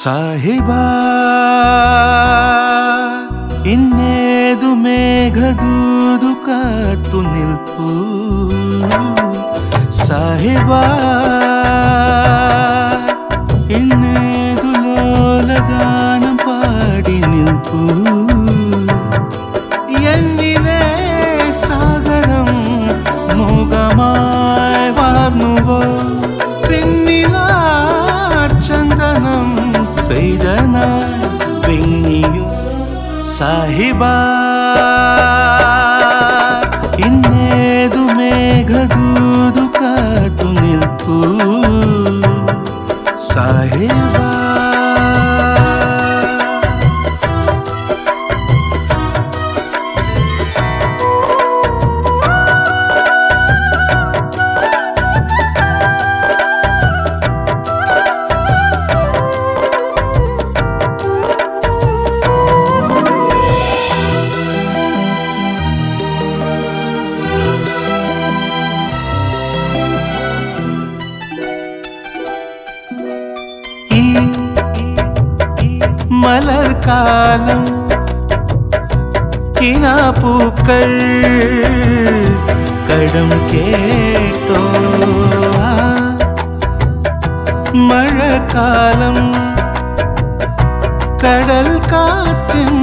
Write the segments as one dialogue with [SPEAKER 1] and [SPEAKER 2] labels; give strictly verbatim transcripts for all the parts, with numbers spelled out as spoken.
[SPEAKER 1] ಸಾಹಿಬಾ ಇನ್ನೇದು ಮೇಘದೂದು ಕಾತು ನಿಲ್ಪು ಸಾಹಿಬಾ ಇನ್ನೇದು ಲೋಲಗಾನ ಪಾಡಿ ನಿಲ್ಪು എന്നിലെ സാഗരം മൂകമായി വാർന്നുവോ പിന്നിലാ ചന്ദനം പെയ്തനായി പിന്നിയോ സാഹിബാ ಇನ್ನೇದು ಮೇಘದೂದು ಕಾತು ನಿಲ್ಪು ಸಾಹಿಬಾ മലർക്കാലം കിനാപ്പൂക്കൾ കടം കേട്ടോ മഴക്കാലം കടൽ കാറ്റും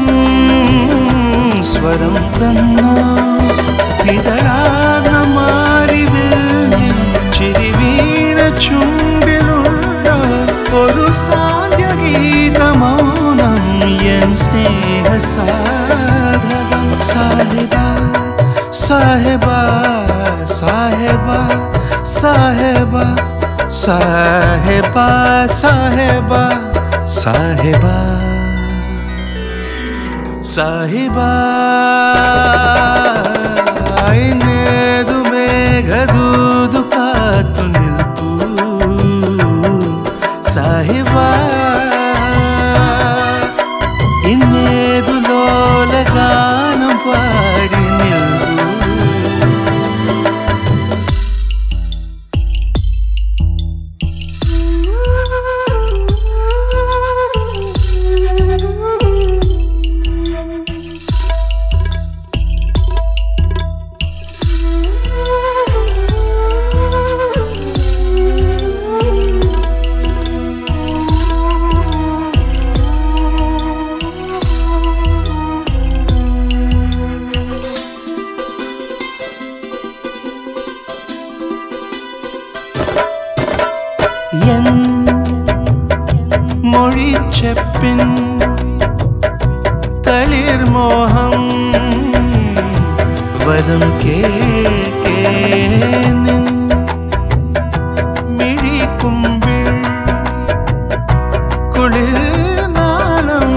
[SPEAKER 1] സ്വരം തന്നോ ഇതളാർന്ന മാറിവിൽ ചിരി വീണ ചുണ്ടിലുള്ള ഒരു സാന്ധ്യഗീതമോ എൻ സ്നേഹ സാധകം സാഹിബാ സാഹിബാ സാഹിബാ സാഹിബാ സാഹിബാ സാഹിബാ സാഹിബാ സാഹിബാ ಇನ್ನೇದು ಮೇಘದೂದು ಕಾತು ನಿಲ್ಪು ಸಾಹಿಬಾ ಇನ್ನೇದು ಲೋಲಗಾನ ಪಾಡಿ ನಿಲ್ಪು മൊഴിച്ചെപ്പിൻ തളിർമോഹം വരം കേൾക്കേ നിൻ മിഴിക്കുമ്പിൾ കുളിർനാളം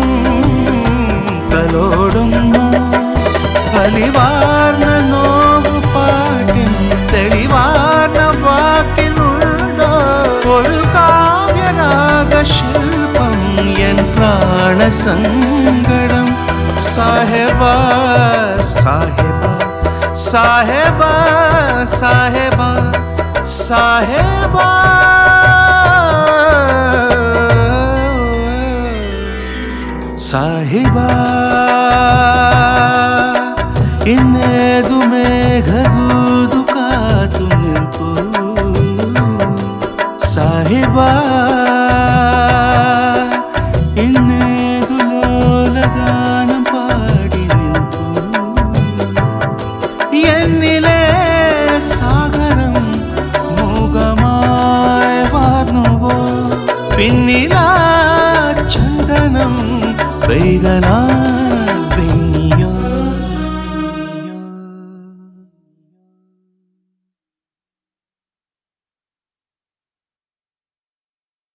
[SPEAKER 1] തലോടുന്ന അലിവാർന്ന നോവു പാട്ടിൻ തെളിവാർന്ന വാക്കിനുണ്ടോ ഒരു കാവ്യരാഗശില്പം എൻ പ്രാണസങ്കടം സാഹിബാ സാഹിബാ സാഹിബാ സാഹിബാ സാഹിബാ സാഹിബാ ಇನ್ನೇದು ಮೇಘದೂದು ಕಾತು ನಿಲ್ಪು ಸಾಹಿಬಾ ಇನ್ನೇದು ಲೋಲಗಾನ പാടി നിൽപ്പു എന്നിലെ സാഗരം മൂകമായി വാർന്നുവോ പിന്നിലാ ചന്ദനം പെയ്തനായി